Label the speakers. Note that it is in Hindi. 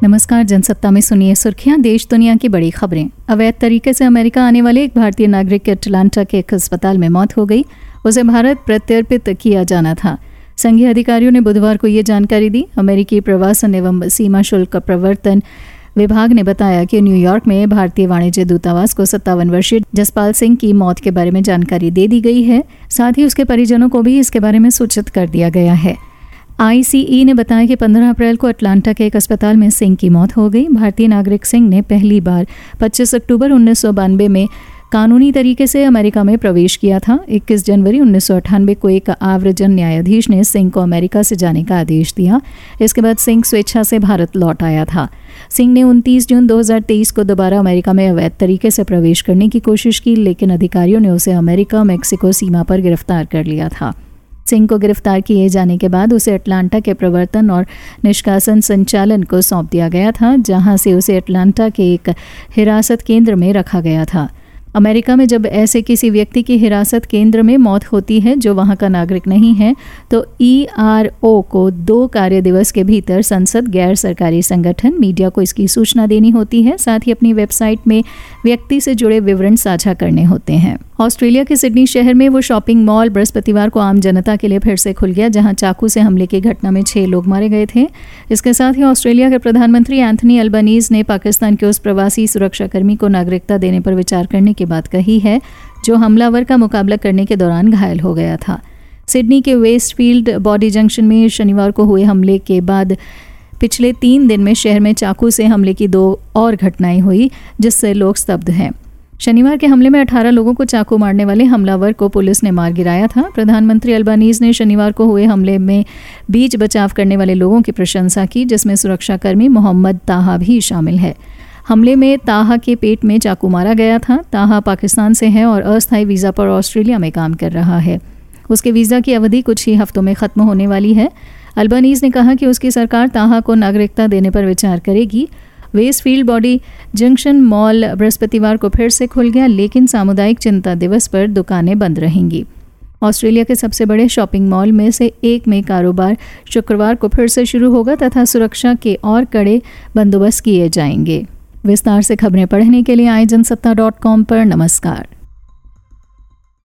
Speaker 1: नमस्कार, जनसत्ता में सुनिए सुर्खियां। देश दुनिया की बड़ी खबरें। अवैध तरीके से अमेरिका आने वाले एक भारतीय नागरिक की अटलांटा के एक अस्पताल में मौत हो गई। उसे भारत प्रत्यर्पित किया जाना था। संघीय अधिकारियों ने बुधवार को ये जानकारी दी। अमेरिकी प्रवासन एवं सीमा शुल्क प्रवर्तन विभाग ने बताया कि न्यूयॉर्क में भारतीय वाणिज्य दूतावास को 57 वर्षीय जसपाल सिंह की मौत के बारे में जानकारी दे दी गई है। साथ ही उसके परिजनों को भी इसके बारे में सूचित कर दिया गया है। ICE ने बताया कि 15 अप्रैल को अटलांटा के एक अस्पताल में सिंह की मौत हो गई। भारतीय नागरिक सिंह ने पहली बार 25 अक्टूबर 1992 में कानूनी तरीके से अमेरिका में प्रवेश किया था। 21 जनवरी 1998 को एक आव्रजन न्यायाधीश ने सिंह को अमेरिका से जाने का आदेश दिया। इसके बाद सिंह स्वेच्छा से भारत लौट आया था। सिंह ने 29 जून 2023 को दोबारा अमेरिका में अवैध तरीके से प्रवेश करने की कोशिश की, लेकिन अधिकारियों ने उसे अमेरिका मैक्सिको सीमा पर गिरफ्तार कर लिया था। सिंह को गिरफ्तार किए जाने के बाद उसे अटलांटा के प्रवर्तन और निष्कासन संचालन को सौंप दिया गया था, जहां से उसे अटलांटा के एक हिरासत केंद्र में रखा गया था। अमेरिका में जब ऐसे किसी व्यक्ति की हिरासत केंद्र में मौत होती है जो वहां का नागरिक नहीं है, तो ERO को 2 कार्य दिवस के भीतर संसद, गैर सरकारी संगठन, मीडिया को इसकी सूचना देनी होती है। साथ ही अपनी वेबसाइट में व्यक्ति से जुड़े विवरण साझा करने होते हैं। ऑस्ट्रेलिया के सिडनी शहर में वो शॉपिंग मॉल बृहस्पतिवार को आम जनता के लिए फिर से खुल गया, जहां चाकू से हमले की घटना में 6 लोग मारे गए थे। इसके साथ ही ऑस्ट्रेलिया के प्रधानमंत्री एंथनी अल्बनीज ने पाकिस्तान के उस प्रवासी सुरक्षाकर्मी को नागरिकता देने पर विचार करने की बात कही है जो हमलावर का मुकाबला करने के दौरान घायल हो गया था। सिडनी के वेस्टफील्ड बॉडी जंक्शन में शनिवार को हुए हमले के बाद पिछले 3 दिन में शहर में चाकू से हमले की 2 और घटनाएं हुई, जिससे लोग स्तब्ध हैं। शनिवार के हमले में 18 लोगों को चाकू मारने वाले हमलावर को पुलिस ने मार गिराया था। प्रधानमंत्री अल्बानीज ने शनिवार को हुए हमले में बीच बचाव करने वाले लोगों की प्रशंसा की, जिसमें सुरक्षाकर्मी मोहम्मद ताहा भी शामिल है। हमले में ताहा के पेट में चाकू मारा गया था। ताहा पाकिस्तान से है और अस्थायी वीज़ा पर ऑस्ट्रेलिया में काम कर रहा है। उसके वीज़ा की अवधि कुछ ही हफ्तों में ख़त्म होने वाली है। अल्बानीज ने कहा कि उसकी सरकार ताहा को नागरिकता देने पर विचार करेगी। वेस्टफील्ड बॉडी जंक्शन मॉल बृहस्पतिवार को फिर से खुल गया, लेकिन सामुदायिक चिंता दिवस पर दुकानें बंद रहेंगी। ऑस्ट्रेलिया के सबसे बड़े शॉपिंग मॉल में से एक में कारोबार शुक्रवार को फिर से शुरू होगा तथा सुरक्षा के और कड़े बंदोबस्त किए जाएंगे। विस्तार से खबरें पढ़ने के लिए आइजनसत्ता.com पर नमस्कार।